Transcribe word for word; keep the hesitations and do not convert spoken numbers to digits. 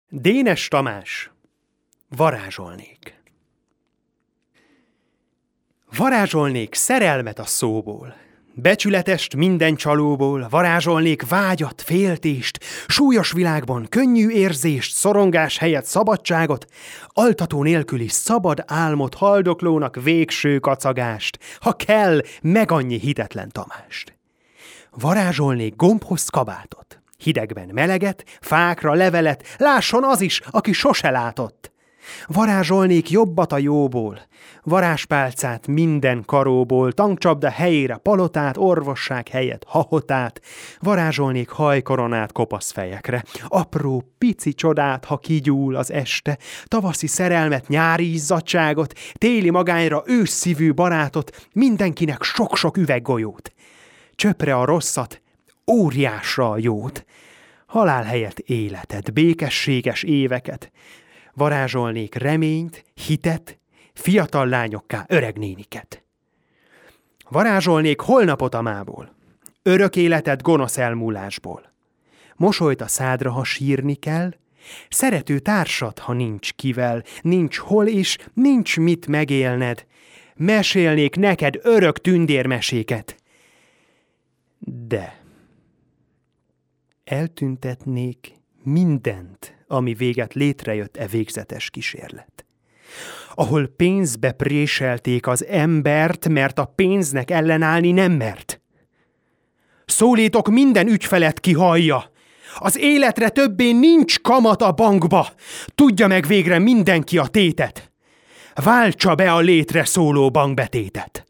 Dénes Tamás, varázsolnék. Varázsolnék szerelmet a szóból, becsületest minden csalóból, varázsolnék vágyat, féltést, súlyos világban könnyű érzést, szorongás helyett szabadságot, altató nélküli szabad álmot, haldoklónak végső kacagást, ha kell, meg annyi hitetlen Tamást. Varázsolnék gombhoz kabátot, hidegben meleget, fákra levelet, lásson az is, aki sose látott. Varázsolnék jobbat a jóból, varázspálcát minden karóból, tankcsapda helyére palotát, orvosság helyett hahotát, varázsolnék hajkoronát kopasz fejekre, apró, pici csodát, ha kigyúl az este, tavaszi szerelmet, nyári izzadságot, téli magányra ősszívű barátot, mindenkinek sok-sok üveggolyót, csöpre a rosszat, óriásra a jót, halál helyett életet, békességes éveket, varázsolnék reményt, hitet, fiatal lányokká öreg néniket. Varázsolnék holnapot a mából, örök életet gonosz elmúlásból. Mosolyt a szádra, ha sírni kell, szerető társat, ha nincs kivel, nincs hol is, nincs mit megélned. Mesélnék neked örök tündérmeséket. De eltüntetnék mindent, ami véget létrejött e végzetes kísérlet. Ahol pénzbe préselték az embert, mert a pénznek ellenállni nem mert. Szólítok minden ügyfelet, ki hallja. Az életre többé nincs kamat a bankba. Tudja meg végre mindenki a tétet. Váltsa be a létre szóló bankbetétet.